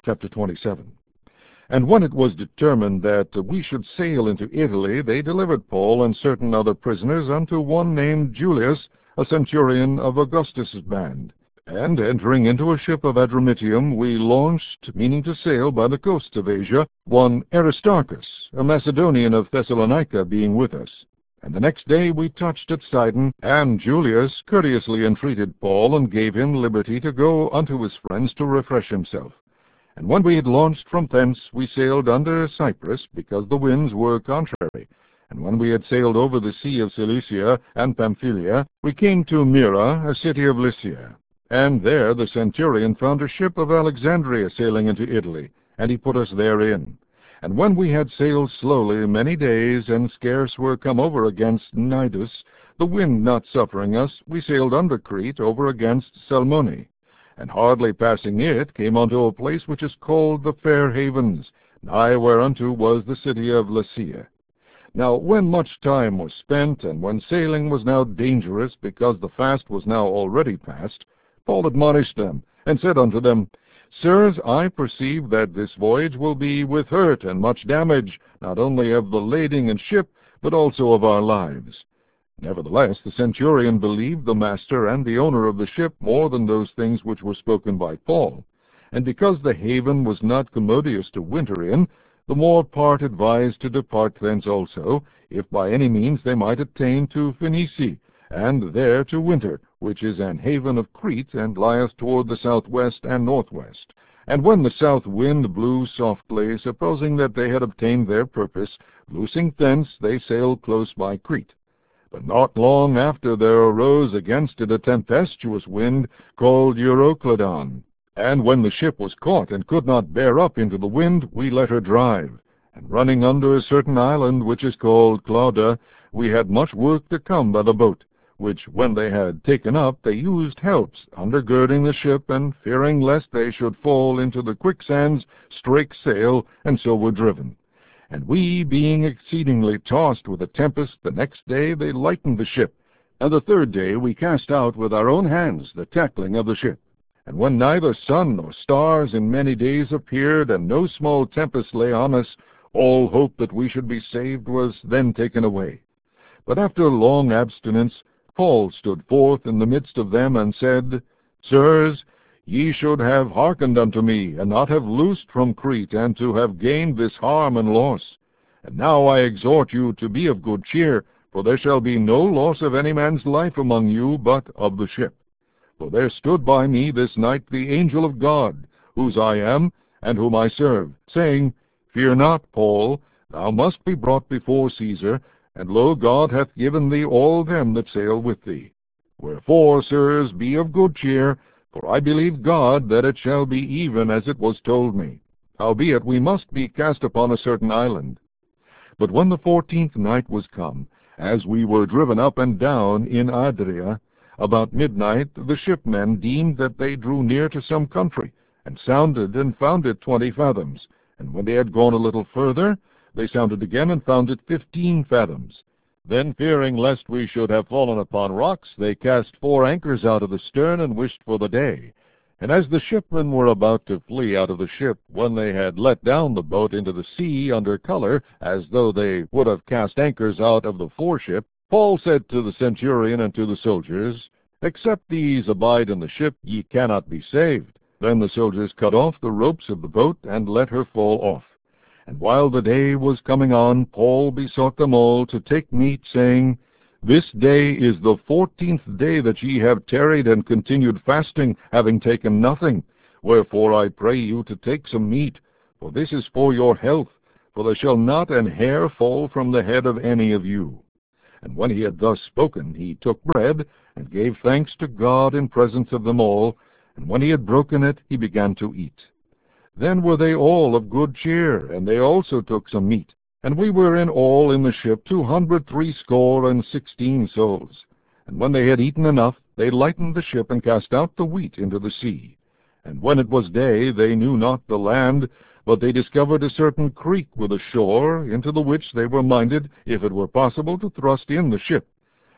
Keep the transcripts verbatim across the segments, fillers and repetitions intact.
chapter twenty-seven. And when it was determined that we should sail into Italy, they delivered Paul and certain other prisoners unto one named Julius, a centurion of Augustus' band. And entering into a ship of Adramyttium, we launched, meaning to sail by the coasts of Asia, one Aristarchus, a Macedonian of Thessalonica, being with us. And the next day we touched at Sidon, and Julius courteously entreated Paul, and gave him liberty to go unto his friends to refresh himself. And when we had launched from thence, we sailed under Cyprus, because the winds were contrary. And when we had sailed over the sea of Cilicia and Pamphylia, we came to Myra, a city of Lycia. And there the centurion found a ship of Alexandria sailing into Italy, and he put us therein. And when we had sailed slowly many days, and scarce were come over against Cnidus, the wind not suffering us, we sailed under Crete over against Salmone. And hardly passing it, came unto a place which is called the Fair Havens, nigh whereunto was the city of Lasea. Now when much time was spent, and when sailing was now dangerous, because the fast was now already past, Paul admonished them, and said unto them, Sirs, I perceive that this voyage will be with hurt and much damage, not only of the lading and ship, but also of our lives. Nevertheless the centurion believed the master and the owner of the ship more than those things which were spoken by Paul. And because the haven was not commodious to winter in, the more part advised to depart thence also, if by any means they might attain to Phoenice, and there to winter, which is an haven of Crete, and lieth toward the southwest and northwest. And when the south wind blew softly, supposing that they had obtained their purpose, loosing thence they sailed close by Crete. But not long after there arose against it a tempestuous wind, called Euroclydon. And when the ship was caught, and could not bear up into the wind, we let her drive. And running under a certain island, which is called Clauda, we had much work to come by the boat, which when they had taken up, they used helps, undergirding the ship, and fearing lest they should fall into the quicksands, strake sail, and so were driven. And we, being exceedingly tossed with a tempest, the next day they lightened the ship. And the third day we cast out with our own hands the tackling of the ship. And when neither sun nor stars in many days appeared, and no small tempest lay on us, all hope that we should be saved was then taken away. But after long abstinence, Paul stood forth in the midst of them, and said, Sirs, ye should have hearkened unto me, and not have loosed from Crete, and to have gained this harm and loss. And now I exhort you to be of good cheer, for there shall be no loss of any man's life among you, but of the ship. For there stood by me this night the angel of God, whose I am, and whom I serve, saying, Fear not, Paul, thou must be brought before Caesar, and lo, God hath given thee all them that sail with thee. Wherefore, sirs, be of good cheer, for I believe God that it shall be even as it was told me. Howbeit we must be cast upon a certain island. But when the fourteenth night was come, as we were driven up and down in Adria, about midnight the shipmen deemed that they drew near to some country, and sounded, and found it twenty fathoms. And when they had gone a little further, they sounded again, and found it fifteen fathoms. Then, fearing lest we should have fallen upon rocks, they cast four anchors out of the stern, and wished for the day. And as the shipmen were about to flee out of the ship, when they had let down the boat into the sea under color, as though they would have cast anchors out of the foreship, Paul said to the centurion and to the soldiers, Except these abide in the ship, ye cannot be saved. Then the soldiers cut off the ropes of the boat, and let her fall off. And while the day was coming on, Paul besought them all to take meat, saying, This day is the fourteenth day that ye have tarried and continued fasting, having taken nothing. Wherefore I pray you to take some meat, for this is for your health, for there shall not an hair fall from the head of any of you. And when he had thus spoken, he took bread, and gave thanks to God in presence of them all, and when he had broken it, he began to eat. Then were they all of good cheer, and they also took some meat. And we were in all in the ship two hundred threescore and sixteen souls. And when they had eaten enough, they lightened the ship, and cast out the wheat into the sea. And when it was day, they knew not the land, but they discovered a certain creek with a shore, into the which they were minded, if it were possible, to thrust in the ship.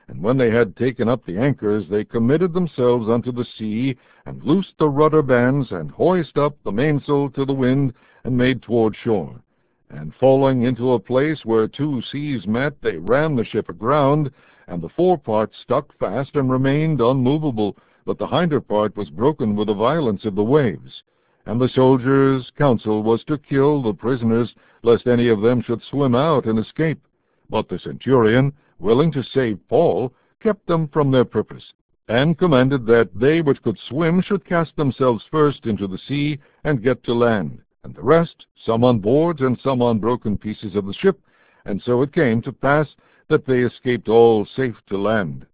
And when they had taken up the anchors, they committed themselves unto the sea, and loosed the rudder bands, and hoised up the mainsail to the wind, and made toward shore. And falling into a place where two seas met, they ran the ship aground, and the forepart stuck fast and remained unmovable, but the hinder part was broken with the violence of the waves. And the soldiers' counsel was to kill the prisoners, lest any of them should swim out and escape. But the centurion, willing to save Paul, kept them from their purpose, and commanded that they which could swim should cast themselves first into the sea, and get to land, and the rest, some on boards and some on broken pieces of the ship. And so it came to pass that they escaped all safe to land.